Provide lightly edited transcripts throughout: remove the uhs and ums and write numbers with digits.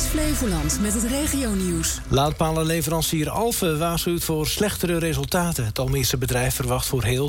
is Flevoland met het regionieuws. Laadpalenleverancier Alfen waarschuwt voor slechtere resultaten. Het Almeerse bedrijf verwacht voor heel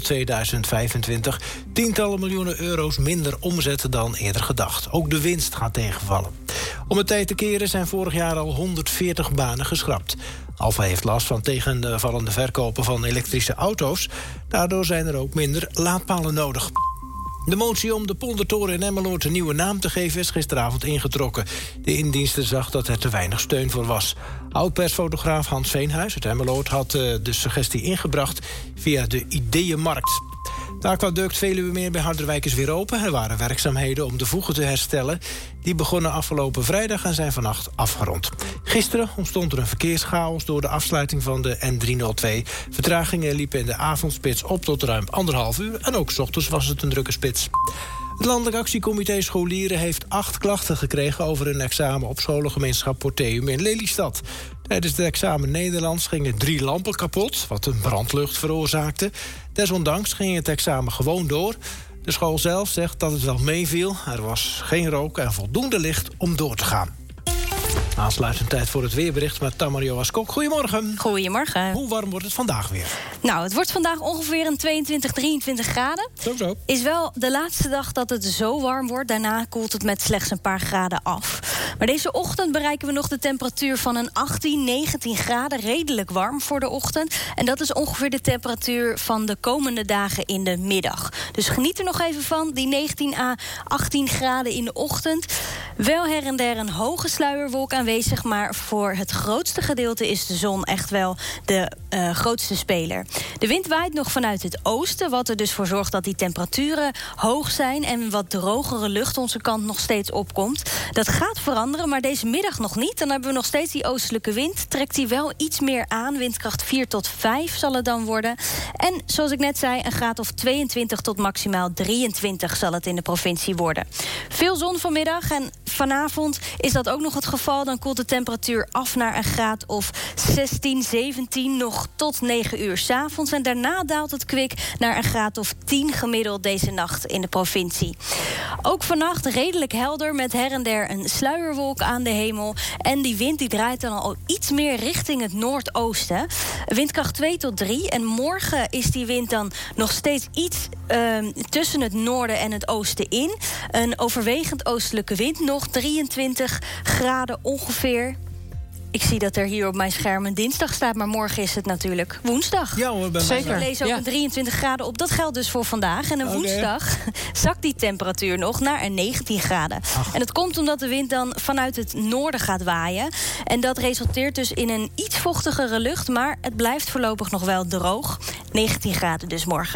2025 tientallen miljoenen euro's minder omzet dan eerder gedacht. Ook de winst gaat tegenvallen. Om het tij te keren zijn vorig jaar al 140 banen geschrapt. Alfa heeft last van tegenvallende verkopen van elektrische auto's. Daardoor zijn er ook minder laadpalen nodig. De motie om de Poldertoren in Emmeloord een nieuwe naam te geven is gisteravond ingetrokken. De indienste zag dat er te weinig steun voor was. Oud-persfotograaf Hans Veenhuis uit Emmeloord had de suggestie ingebracht via de Ideeënmarkt. De aquaduct Veluwemeer bij Harderwijk is weer open. Er waren werkzaamheden om de voegen te herstellen. Die begonnen afgelopen vrijdag en zijn vannacht afgerond. Gisteren ontstond er een verkeerschaos door de afsluiting van de N302. Vertragingen liepen in de avondspits op tot ruim 1,5 uur. En ook 's ochtends was het een drukke spits. Het Landelijk Actiecomité Scholieren heeft 8 klachten gekregen over een examen op scholengemeenschap Porteum in Lelystad. Tijdens het examen Nederlands gingen 3 lampen kapot, wat een brandlucht veroorzaakte. Desondanks ging het examen gewoon door. De school zelf zegt dat het wel meeviel. Er was geen rook en voldoende licht om door te gaan. Aansluitend tijd voor het weerbericht met Tamar Kok. Goedemorgen. Goedemorgen. Hoe warm wordt het vandaag weer? Nou, het wordt vandaag ongeveer een 22, 23 graden. Zo. Is wel de laatste dag dat het zo warm wordt. Daarna koelt het met slechts een paar graden af. Maar deze ochtend bereiken we nog de temperatuur van een 18, 19 graden. Redelijk warm voor de ochtend. En dat is ongeveer de temperatuur van de komende dagen in de middag. Dus geniet er nog even van, die 19 à 18 graden in de ochtend. Wel her en der een hoge sluierwolk aanwezig, maar voor het grootste gedeelte is de zon echt wel de grootste speler. De wind waait nog vanuit het oosten, wat er dus voor zorgt dat die temperaturen hoog zijn en wat drogere lucht onze kant nog steeds opkomt. Dat gaat veranderen, maar deze middag nog niet. Dan hebben we nog steeds die oostelijke wind. Trekt die wel iets meer aan, windkracht 4 tot 5 zal het dan worden. En zoals ik net zei, een graad of 22 tot maximaal 23 zal het in de provincie worden. Veel zon vanmiddag en vanavond is dat ook nog het geval. Dan koelt de temperatuur af naar een graad of 16, 17, nog tot 9 uur 's avonds. En daarna daalt het kwik naar een graad of 10 gemiddeld deze nacht in de provincie. Ook vannacht redelijk helder met her en der een sluierwolk aan de hemel. En die wind die draait dan al iets meer richting het noordoosten. Windkracht 2 tot 3. En morgen is die wind dan nog steeds iets tussen het noorden en het oosten in. Een overwegend oostelijke wind, nog 23 graden ongeveer. Ik zie dat er hier op mijn scherm een dinsdag staat, maar morgen is het natuurlijk woensdag. Ja hoor, Zeker. Ik lees ook een 23 graden op. Dat geldt dus voor vandaag. En een woensdag zakt die temperatuur nog naar een 19 graden. En dat komt omdat de wind dan vanuit het noorden gaat waaien. En dat resulteert dus in een iets vochtigere lucht, maar het blijft voorlopig nog wel droog. 19 graden dus morgen.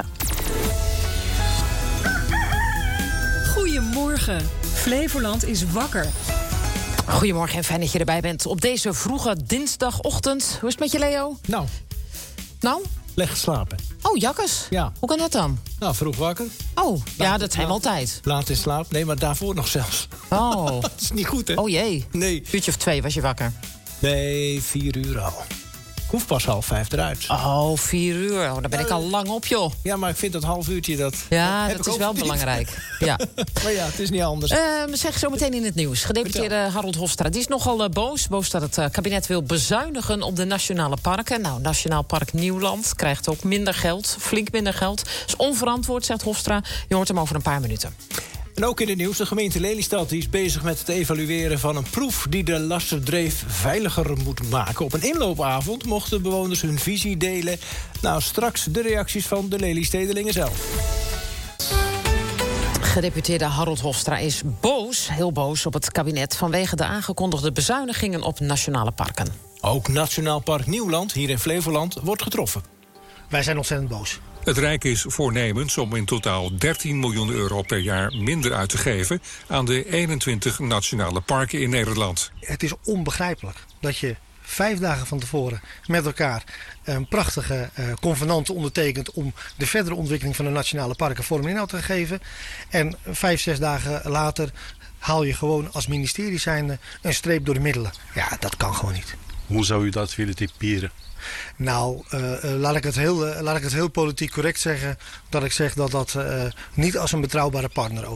Goedemorgen. Flevoland is wakker. Goedemorgen en fijn dat je erbij bent op deze vroege dinsdagochtend. Hoe is het met je, Leo? Nou? Slecht geslapen. Oh, jakkes. Ja. Hoe kan dat dan? Nou, vroeg wakker. Oh, ja, dat zijn we altijd. Laat in slaap. Nee, maar daarvoor nog zelfs. Oh. Dat is niet goed, hè? Oh jee. Nee. Uurtje of 2 was je wakker? Nee, 4 uur al. Ik hoef pas 4:30 eruit. Oh, 4 uur. Oh, daar ben ik al lang op, joh. Ja, maar ik vind dat half uurtje dat... Ja, dat is wel belangrijk. Ja. Maar ja, het is niet anders. Zeg zo meteen in het nieuws. Gedeputeerde Harold Hofstra, die is nogal boos. Boos dat het kabinet wil bezuinigen op de nationale parken. Nou, Nationaal Park Nieuwland krijgt ook minder geld. Flink minder geld. Dat is onverantwoord, zegt Hofstra. Je hoort hem over een paar minuten. En ook in het nieuws, de gemeente Lelystad die is bezig met het evalueren van een proef die de Lasterdreef veiliger moet maken. Op een inloopavond mochten bewoners hun visie delen. Nou, straks de reacties van de Lelystedelingen zelf. Gedeputeerde Harold Hofstra is boos, heel boos op het kabinet vanwege de aangekondigde bezuinigingen op nationale parken. Ook Nationaal Park Nieuwland, hier in Flevoland, wordt getroffen. Wij zijn ontzettend boos. Het Rijk is voornemens om in totaal 13 miljoen euro per jaar minder uit te geven aan de 21 nationale parken in Nederland. Het is onbegrijpelijk dat je 5 dagen van tevoren met elkaar een prachtige convenant ondertekent om de verdere ontwikkeling van de nationale parken vorm en inhoud te geven. En 5, 6 dagen later haal je gewoon als ministerie zijnde een streep door de middelen. Ja, dat kan gewoon niet. Hoe zou u dat willen typeren? Nou, laat ik het heel politiek correct zeggen. Dat ik zeg dat dat niet als een betrouwbare partner overkomt.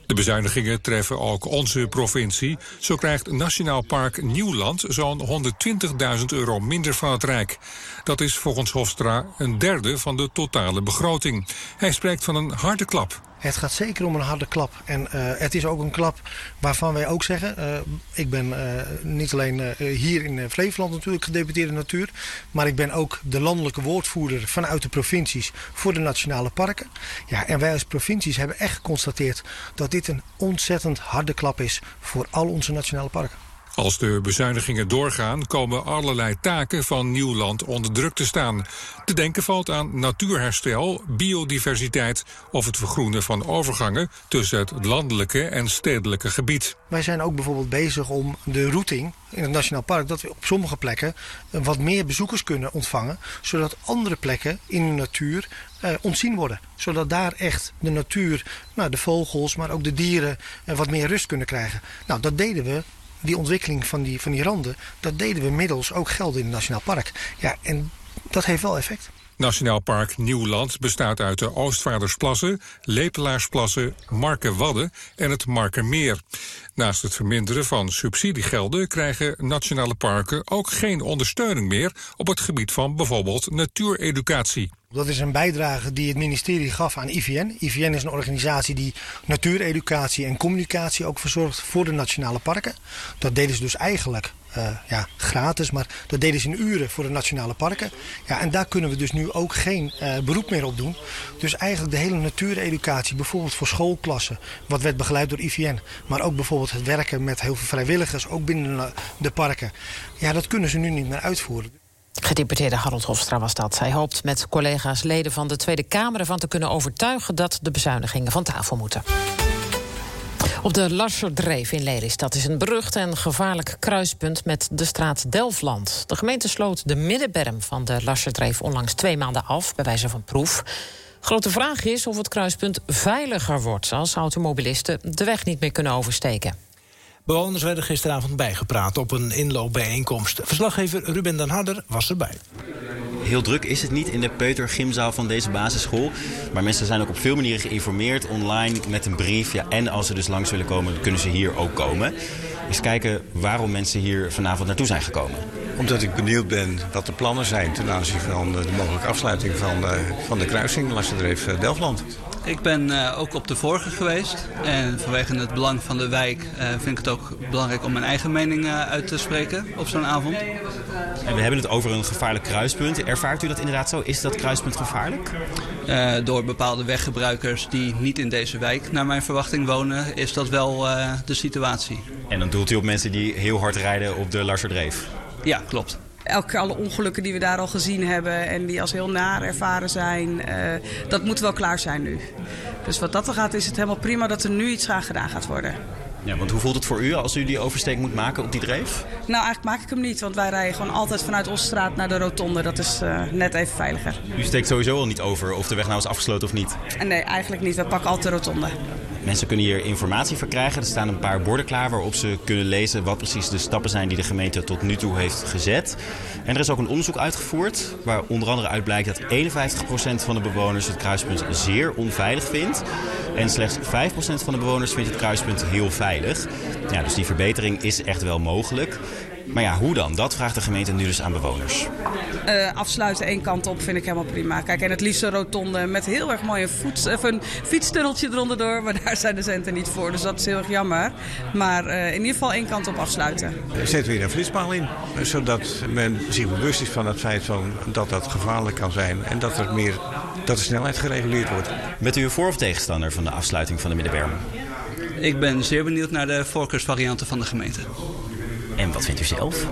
De bezuinigingen treffen ook onze provincie. Zo krijgt Nationaal Park Nieuwland zo'n €120.000 minder van het Rijk. Dat is volgens Hofstra een derde van de totale begroting. Hij spreekt van een harde klap. Het gaat zeker om een harde klap. En het is ook een klap waarvan wij ook zeggen... ik ben niet alleen hier in Flevoland natuurlijk gedeputeerde natuur... maar ik ben ook de landelijke woordvoerder vanuit de provincies voor de nationale parken. Ja, en wij als provincies hebben echt geconstateerd... dat dit een ontzettend harde klap is voor al onze nationale parken. Als de bezuinigingen doorgaan, komen allerlei taken van Nieuwland onder druk te staan. Te denken valt aan natuurherstel, biodiversiteit of het vergroenen van overgangen tussen het landelijke en stedelijke gebied. Wij zijn ook bijvoorbeeld bezig om de routing in het Nationaal Park, dat we op sommige plekken wat meer bezoekers kunnen ontvangen, zodat andere plekken in de natuur ontzien worden. Zodat daar echt de natuur, de vogels, maar ook de dieren wat meer rust kunnen krijgen. Nou, dat deden we. Die ontwikkeling van die randen, dat deden we middels ook geld in het Nationaal Park. Ja, en dat heeft wel effect. Nationaal Park Nieuwland bestaat uit de Oostvaardersplassen, Lepelaarsplassen, Markerwadden en het Markermeer. Naast het verminderen van subsidiegelden krijgen nationale parken ook geen ondersteuning meer op het gebied van bijvoorbeeld natuureducatie. Dat is een bijdrage die het ministerie gaf aan IVN. IVN is een organisatie die natuureducatie en communicatie ook verzorgt voor de nationale parken. Dat deden ze dus eigenlijk gratis, maar dat deden ze in uren voor de nationale parken. Ja, en daar kunnen we dus nu ook geen beroep meer op doen. Dus eigenlijk de hele natuureducatie, bijvoorbeeld voor schoolklassen, wat werd begeleid door IVN. Maar ook bijvoorbeeld het werken met heel veel vrijwilligers, ook binnen de parken. Ja, dat kunnen ze nu niet meer uitvoeren. Gedeputeerde Harold Hofstra was dat. Hij hoopt met collega's leden van de Tweede Kamer ervan te kunnen overtuigen dat de bezuinigingen van tafel moeten. Op de Larserdreef in Lelystad is een berucht en gevaarlijk kruispunt met de straat Delfland. De gemeente sloot de middenberm van de Larserdreef onlangs 2 maanden af, bij wijze van proef. Grote vraag is of het kruispunt veiliger wordt als automobilisten de weg niet meer kunnen oversteken. Bewoners werden gisteravond bijgepraat op een inloopbijeenkomst. Verslaggever Ruben den Harder was erbij. Heel druk is het niet in de peutergymzaal van deze basisschool. Maar mensen zijn ook op veel manieren geïnformeerd, online, met een brief. Ja, en als ze dus langs willen komen, kunnen ze hier ook komen. Eens kijken waarom mensen hier vanavond naartoe zijn gekomen. Omdat ik benieuwd ben wat de plannen zijn ten aanzien van de mogelijke afsluiting van de kruising Larserdreef-Delfland. Ik ben ook op de vorige geweest. En vanwege het belang van de wijk vind ik het ook belangrijk om mijn eigen mening uit te spreken op zo'n avond. En we hebben het over een gevaarlijk kruispunt. Ervaart u dat inderdaad zo? Is dat kruispunt gevaarlijk? Door bepaalde weggebruikers die niet in deze wijk naar mijn verwachting wonen, is dat wel de situatie. En dan doelt u op mensen die heel hard rijden op de Larserdreef? Ja, klopt. Alle ongelukken die we daar al gezien hebben en die als heel naar ervaren zijn, dat moet wel klaar zijn nu. Dus wat dat er gaat, is het helemaal prima dat er nu iets aan gedaan gaat worden. Ja, want hoe voelt het voor u als u die oversteek moet maken op die dreef? Nou, eigenlijk maak ik hem niet, want wij rijden gewoon altijd vanuit Oststraat naar de rotonde. Dat is net even veiliger. U steekt sowieso al niet over of de weg nou is afgesloten of niet? Nee, eigenlijk niet. We pakken altijd de rotonde. Mensen kunnen hier informatie verkrijgen. Er staan een paar borden klaar waarop ze kunnen lezen wat precies de stappen zijn die de gemeente tot nu toe heeft gezet. En er is ook een onderzoek uitgevoerd waar onder andere uit blijkt dat 51% van de bewoners het kruispunt zeer onveilig vindt. En slechts 5% van de bewoners vindt het kruispunt heel veilig. Ja, dus die verbetering is echt wel mogelijk. Maar ja, hoe dan? Dat vraagt de gemeente nu dus aan bewoners. Afsluiten één kant op vind ik helemaal prima. Kijk, en het liefst een rotonde met heel erg mooi een fietstunneltje eronder door. Maar daar zijn de centen niet voor, dus dat is heel erg jammer. Maar in ieder geval één kant op afsluiten. Zet weer een flitspaal in, zodat men zich bewust is van het feit dat dat gevaarlijk kan zijn. En dat de snelheid gereguleerd wordt. Bent u een voor- of tegenstander van de afsluiting van de middenberm? Ik ben zeer benieuwd naar de voorkeursvarianten van de gemeente. En wat vindt u zelf?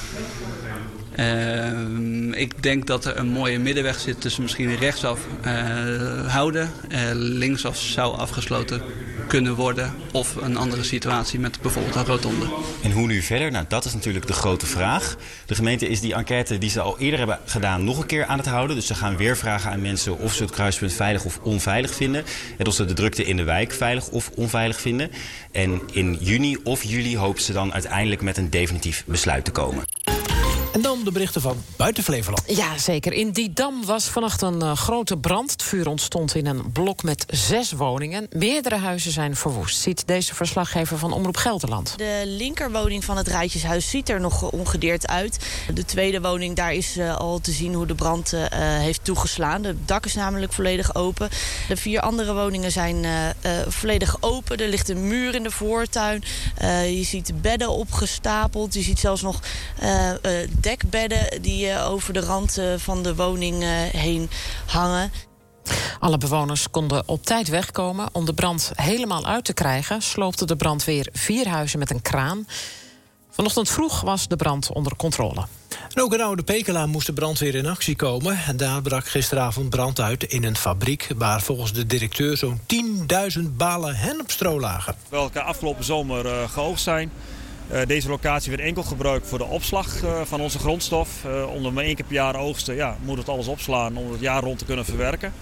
Ik denk dat er een mooie middenweg zit tussen misschien rechtsaf houden. Linksaf zou afgesloten kunnen worden. Of een andere situatie met bijvoorbeeld een rotonde. En hoe nu verder? Nou, dat is natuurlijk de grote vraag. De gemeente is die enquête die ze al eerder hebben gedaan nog een keer aan het houden. Dus ze gaan weer vragen aan mensen of ze het kruispunt veilig of onveilig vinden. En of ze de drukte in de wijk veilig of onveilig vinden. En in juni of juli hopen ze dan uiteindelijk met een definitief besluit te komen. En dan de berichten van buiten Flevoland. Ja, zeker. In Didam was vannacht een grote brand. Het vuur ontstond in een blok met 6 woningen. Meerdere huizen zijn verwoest, ziet deze verslaggever van Omroep Gelderland. De linkerwoning van het Rijtjeshuis ziet er nog ongedeerd uit. De tweede woning, daar is al te zien hoe de brand heeft toegeslaan. Het dak is namelijk volledig open. De 4 andere woningen zijn volledig open. Er ligt een muur in de voortuin. Je ziet bedden opgestapeld. Je ziet zelfs nog dekbedden die over de rand van de woning heen hangen. Alle bewoners konden op tijd wegkomen. Om de brand helemaal uit te krijgen sloopte de brandweer 4 huizen met een kraan. Vanochtend vroeg was de brand onder controle. En ook in Oude Pekela moest de brandweer in actie komen. En daar brak gisteravond brand uit in een fabriek waar volgens de directeur zo'n 10.000 balen hennepstro lagen. Welke afgelopen zomer geoogst zijn. Deze locatie werd enkel gebruikt voor de opslag van onze grondstof. Om er maar 1 keer per jaar oogsten, moet het alles opslaan om het jaar rond te kunnen verwerken.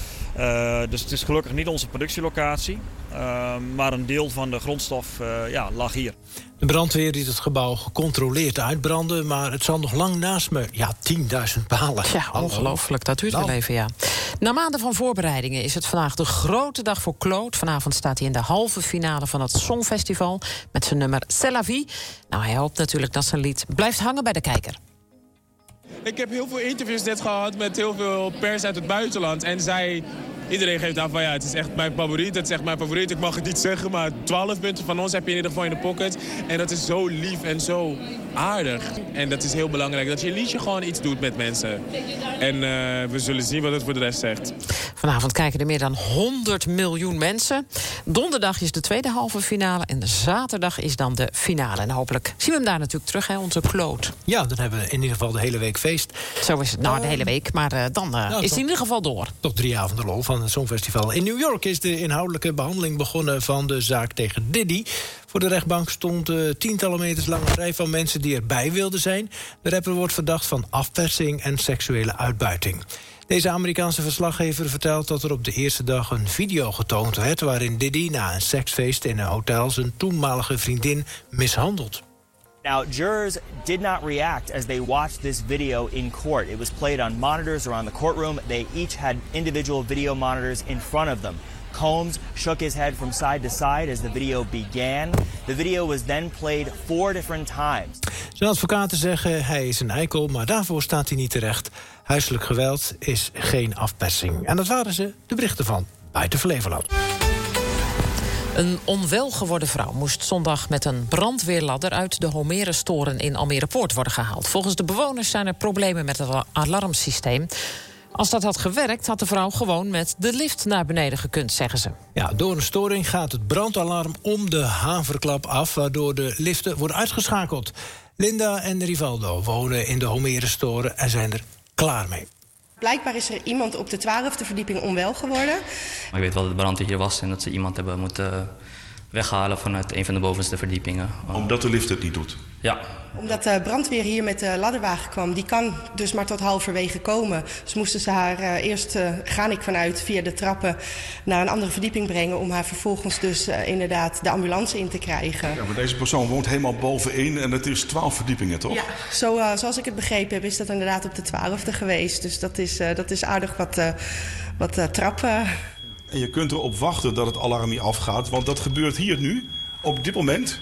Dus het is gelukkig niet onze productielocatie. Maar een deel van de grondstof lag hier. De brandweer liet het gebouw gecontroleerd uitbranden, maar het zal nog lang naast me. Ja, 10.000 balen. Ja, ongelooflijk. Dat duurt wel even, ja. Na maanden van voorbereidingen is het vandaag de grote dag voor Claude. Vanavond staat hij in de halve finale van het Songfestival met zijn nummer C'est la vie. Nou, hij hoopt natuurlijk dat zijn lied blijft hangen bij de kijker. Ik heb heel veel interviews net gehad met heel veel pers uit het buitenland. En iedereen geeft aan van het is echt mijn favoriet. Het is echt mijn favoriet. Ik mag het niet zeggen, maar 12 punten van ons heb je in ieder geval in de pocket. En dat is zo lief en zo aardig. En dat is heel belangrijk. Dat je liedje gewoon iets doet met mensen. En we zullen zien wat het voor de rest zegt. Vanavond kijken er meer dan 100 miljoen mensen. Donderdag is de tweede halve finale. En zaterdag is dan de finale. En hopelijk zien we hem daar natuurlijk terug, onze Claude. Ja, dan hebben we in ieder geval de hele week feest. Zo is het de hele week. Maar dan is het in ieder geval door. Toch 3 avonden lol van het Songfestival. In New York is de inhoudelijke behandeling begonnen van de zaak tegen Diddy. Voor de rechtbank stond tientallen meters lange rij van mensen die erbij wilden zijn. De rapper wordt verdacht van afpersing en seksuele uitbuiting. Deze Amerikaanse verslaggever vertelt dat er op de eerste dag een video getoond werd waarin Diddy na een seksfeest in een hotel zijn toenmalige vriendin mishandelt. Now, jurors did not react as they watched this video in court. It was played on monitors around the courtroom. They each had individual video monitors in front of them. Combs shook his head from side to side as the video began. The video was then played 4 different times. Zijn advocaten zeggen hij is een eikel, maar daarvoor staat hij niet terecht. Huiselijk geweld is geen afpersing. En dat waren ze, de berichten van buiten Flevoland. Een onwel geworden vrouw moest zondag met een brandweerladder uit de Homerus-toren in Almere Poort worden gehaald. Volgens de bewoners zijn er problemen met het alarmsysteem. Als dat had gewerkt, had de vrouw gewoon met de lift naar beneden gekund, zeggen ze. Ja, door een storing gaat het brandalarm om de haverklap af, waardoor de liften worden uitgeschakeld. Linda en Rivaldo wonen in de Homerus-toren en zijn er klaar mee. Blijkbaar is er iemand op de 12e verdieping onwel geworden. Ik weet wel dat de brandweer hier was en dat ze iemand hebben moeten weghalen vanuit een van de bovenste verdiepingen. Omdat de lift het niet doet? Ja. Omdat de brandweer hier met de ladderwagen kwam. Die kan dus maar tot halverwege komen. Dus moesten ze haar eerst, ga ik vanuit, via de trappen naar een andere verdieping brengen. Om haar vervolgens dus inderdaad de ambulance in te krijgen. Ja, maar deze persoon woont helemaal bovenin en het is 12 verdiepingen, toch? Ja, zoals ik het begrepen heb, is dat inderdaad op de 12e geweest. Dus dat is aardig wat trappen. En je kunt erop wachten dat het alarm niet afgaat, want dat gebeurt hier nu, op dit moment.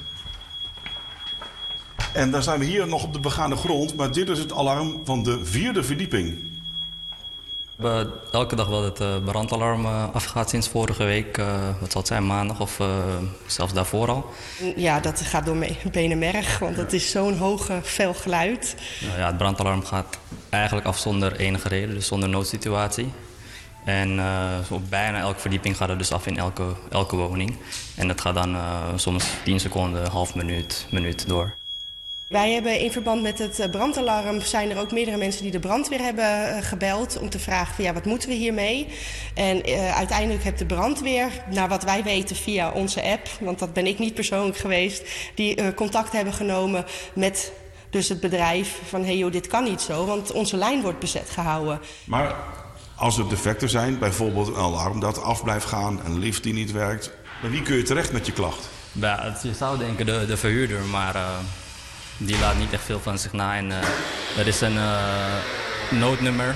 En dan zijn we hier nog op de begane grond, maar dit is het alarm van de 4e verdieping. We hebben elke dag wel het brandalarm afgaat sinds vorige week. Wat zal het zijn, maandag of zelfs daarvoor al. Ja, dat gaat door been en merg, want het is zo'n hoge, fel geluid. Ja, het brandalarm gaat eigenlijk af zonder enige reden, dus zonder noodsituatie. En op bijna elke verdieping gaat het dus af in elke woning. En dat gaat dan soms 10 seconden, half minuut door. Wij hebben in verband met het brandalarm zijn er ook meerdere mensen die de brandweer hebben gebeld om te vragen van wat moeten we hiermee? En uiteindelijk heeft de brandweer, naar wat wij weten via onze app, want dat ben ik niet persoonlijk geweest, die contact hebben genomen met dus het bedrijf van hey joh, dit kan niet zo, want onze lijn wordt bezet gehouden. Maar als er defecten zijn, bijvoorbeeld een alarm dat af blijft gaan, een lift die niet werkt, bij wie kun je terecht met je klacht? Ja, je zou denken de verhuurder, maar die laat niet echt veel van zich na. En er is een noodnummer.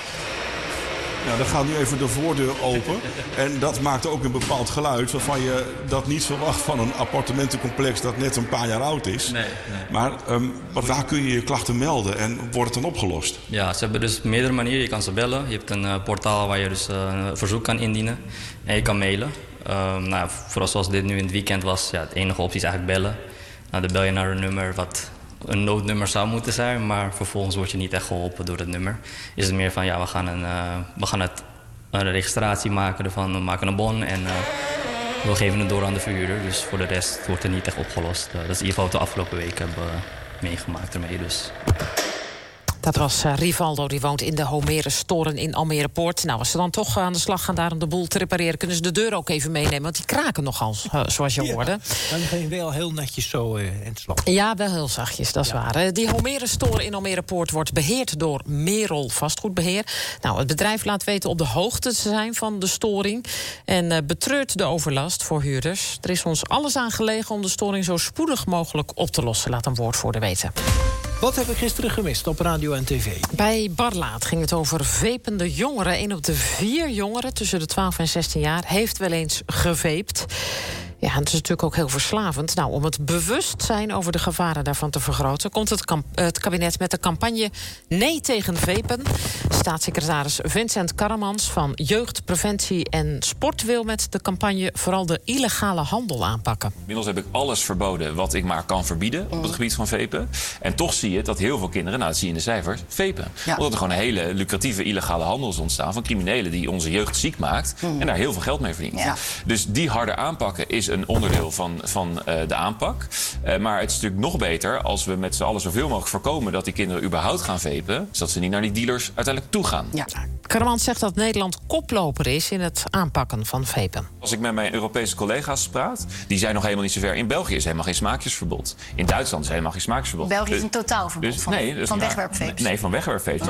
Nou, dan gaat nu even de voordeur open. En dat maakt ook een bepaald geluid waarvan je dat niet verwacht van een appartementencomplex dat net een paar jaar oud is. Nee. Maar waar kun je je klachten melden en wordt het dan opgelost? Ja, ze hebben dus meerdere manieren. Je kan ze bellen. Je hebt een portaal waar je dus een verzoek kan indienen. En je kan mailen. Vooral zoals dit nu in het weekend was, ja, de enige optie is eigenlijk bellen. Nou, dan bel je naar een nummer wat een noodnummer zou moeten zijn, maar vervolgens word je niet echt geholpen door het nummer. Is het meer van, ja, we gaan een registratie maken ervan, we maken een bon en we geven het door aan de verhuurder. Dus voor de rest wordt er niet echt opgelost. Dat is in ieder geval wat we de afgelopen week hebben meegemaakt ermee. Dus. Dat was Rivaldo, die woont in de Homerus-toren in Almere Poort. Nou, als ze dan toch aan de slag gaan daar om de boel te repareren, kunnen ze de deur ook even meenemen, want die kraken nogal, zoals je hoorde. Dan ga je wel heel netjes zo in het slag. Ja, wel heel zachtjes, dat is waar. Die Homerus-toren in Almere Poort wordt beheerd door Merol Vastgoedbeheer. Nou, het bedrijf laat weten op de hoogte te zijn van de storing en betreurt de overlast voor huurders. Er is ons alles aan gelegen om de storing zo spoedig mogelijk op te lossen, laat een woordvoerder weten. Wat heb ik gisteren gemist op radio en tv? Bij Barlaat ging het over vapende jongeren. 1 op de 4 jongeren tussen de 12 en 16 jaar heeft wel eens gevapt. Ja, het is natuurlijk ook heel verslavend. Nou, om het bewustzijn over de gevaren daarvan te vergroten, komt het kabinet met de campagne Nee tegen vapen. Staatssecretaris Vincent Karremans van Jeugd, Preventie en Sport wil met de campagne vooral de illegale handel aanpakken. Inmiddels heb ik alles verboden wat ik maar kan verbieden op het gebied van vapen. En toch zie je dat heel veel kinderen, nou dat zie je in de cijfers, vapen. Ja. Omdat er gewoon een hele lucratieve illegale handel is ontstaan van criminelen die onze jeugd ziek maakt en daar heel veel geld mee verdient. Ja. Dus die harde aanpakken is een onderdeel van de aanpak. Maar het is natuurlijk nog beter als we met z'n allen zoveel mogelijk voorkomen dat die kinderen überhaupt gaan vapen, zodat ze niet naar die dealers uiteindelijk toe gaan. Ja. Karremans zegt dat Nederland koploper is in het aanpakken van vapen. Als ik met mijn Europese collega's praat, die zijn nog helemaal niet zo ver. In België is helemaal geen smaakjesverbod. In Duitsland is helemaal geen smaakjesverbod. België is een totaalverbod van wegwerpvapes. Nee, van wegwerpvapes.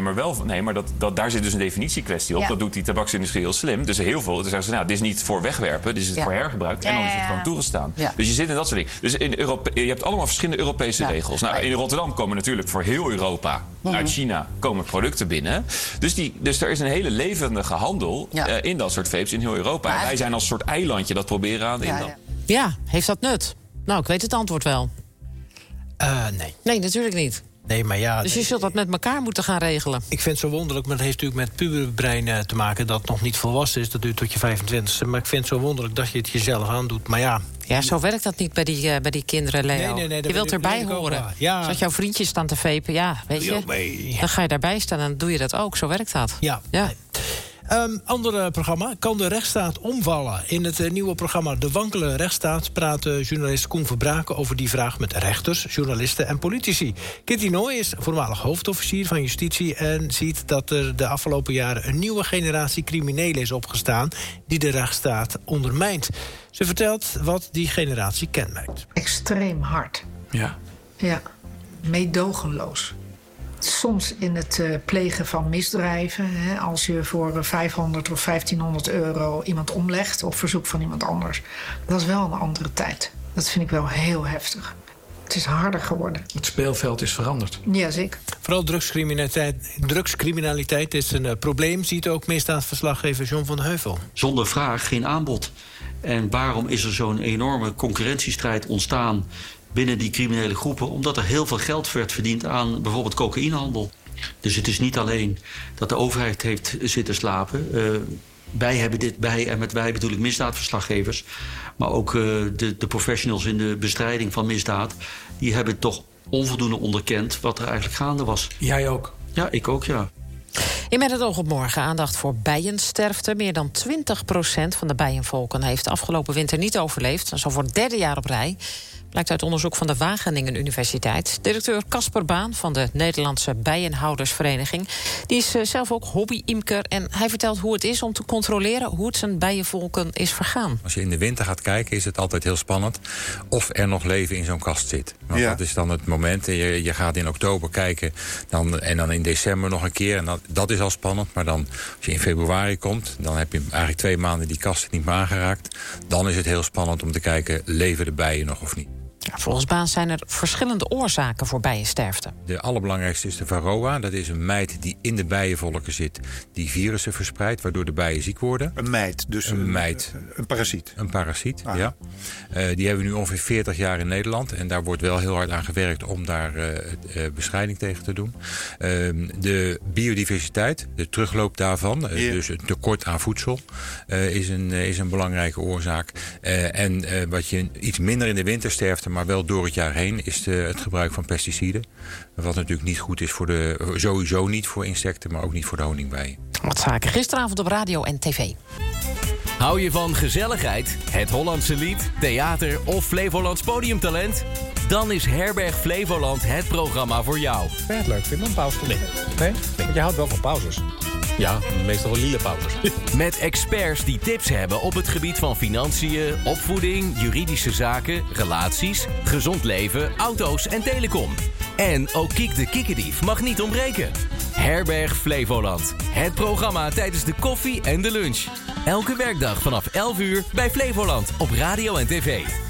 Maar daar zit dus een definitiekwestie op. Ja. Dat doet die tabaksindustrie heel slim. Dus heel veel, dan zeggen ze, nou, dit is niet voor wegwerpen, dit is voor hergebruik. En dan is het gewoon toegestaan. Ja. Dus je zit in dat soort dingen. Dus je hebt allemaal verschillende Europese regels. Nou, in Rotterdam komen natuurlijk voor heel Europa, uit China, komen producten binnen. Dus er is een hele levendige handel in dat soort vapes in heel Europa. En wij zijn als soort eilandje dat proberen aan te indammen. Ja, heeft dat nut? Nou, ik weet het antwoord wel. Nee. Nee, natuurlijk niet. Nee, maar ja, dus je zult dat met elkaar moeten gaan regelen. Ik vind het zo wonderlijk, maar dat heeft natuurlijk met puberbrein te maken dat nog niet volwassen is. Dat duurt tot je 25e. Maar ik vind het zo wonderlijk dat je het jezelf aandoet. Maar ja. Ja, zo werkt dat niet bij die kinderen, Leo. Nee, je wilt erbij horen. Ja. Zoals jouw vriendjes staan te vapen, ja, weet je. Dan ga je daarbij staan en dan doe je dat ook. Zo werkt dat. Ja. Ander programma, kan de rechtsstaat omvallen? In het nieuwe programma De Wankele Rechtsstaat praat journalist Koen Verbraken over die vraag met rechters, journalisten en politici. Kitty Nooy is voormalig hoofdofficier van Justitie en ziet dat er de afgelopen jaren een nieuwe generatie criminelen is opgestaan die de rechtsstaat ondermijnt. Ze vertelt wat die generatie kenmerkt. Extreem hard. Ja. Ja, meedogenloos. Soms in het plegen van misdrijven. Hè, als je voor 500 of 1500 euro iemand omlegt op verzoek van iemand anders. Dat is wel een andere tijd. Dat vind ik wel heel heftig. Het is harder geworden. Het speelveld is veranderd. Ja, zeker. Vooral drugscriminaliteit is een probleem, ziet ook misdaadverslaggever John van Heuvel. Zonder vraag geen aanbod. En waarom is er zo'n enorme concurrentiestrijd ontstaan binnen die criminele groepen? Omdat er heel veel geld werd verdiend aan bijvoorbeeld cocaïnehandel. Dus het is niet alleen dat de overheid heeft zitten slapen. Wij hebben dit bij, en met wij bedoel ik misdaadverslaggevers, maar ook de professionals in de bestrijding van misdaad, die hebben toch onvoldoende onderkend wat er eigenlijk gaande was. Jij ook? Ja, ik ook, ja. In Met het oog op morgen aandacht voor bijensterfte. Meer dan 20% van de bijenvolken heeft afgelopen winter niet overleefd. Dat is al voor het 3e jaar op rij. Blijkt uit onderzoek van de Wageningen Universiteit. Directeur Casper Baan van de Nederlandse Bijenhoudersvereniging. Die is zelf ook hobby-imker. En hij vertelt hoe het is om te controleren hoe het zijn bijenvolken is vergaan. Als je in de winter gaat kijken is het altijd heel spannend of er nog leven in zo'n kast zit. Want dat is dan het moment. Je gaat in oktober kijken en dan in december nog een keer. En dat is al spannend. Maar dan als je in februari komt, dan heb je eigenlijk 2 maanden die kast niet meer aangeraakt. Dan is het heel spannend om te kijken, leven de bijen nog of niet. Volgens Baas zijn er verschillende oorzaken voor bijensterfte. De allerbelangrijkste is de varroa. Dat is een mijt die in de bijenvolken zit, die virussen verspreidt, waardoor de bijen ziek worden. Een mijt, dus een parasiet. Een parasiet, ja. Die hebben we nu ongeveer 40 jaar in Nederland. En daar wordt wel heel hard aan gewerkt om daar bestrijding tegen te doen. De biodiversiteit, de terugloop daarvan, dus het tekort aan voedsel, is een belangrijke oorzaak. En wat je iets minder in de wintersterfte, maar wel door het jaar heen, is het gebruik van pesticiden. Wat natuurlijk niet goed is sowieso niet voor insecten, maar ook niet voor de honingbijen. Wat zaken gisteravond op radio en tv. Hou je van gezelligheid, het Hollandse lied, theater of Flevolands podiumtalent? Dan is Herberg Flevoland het programma voor jou. Ben je het leuk vinden om pauze te doen? Nee? Want je houdt wel van pauzes. Ja, meestal wel lille pauzes. Met experts die tips hebben op het gebied van financiën, opvoeding, juridische zaken, relaties, gezond leven, auto's en telecom. En ook Kiek de Kikkerdief mag niet ontbreken. Herberg Flevoland. Het programma tijdens de koffie en de lunch. Elke werkdag vanaf 11 uur bij Flevoland op radio en tv.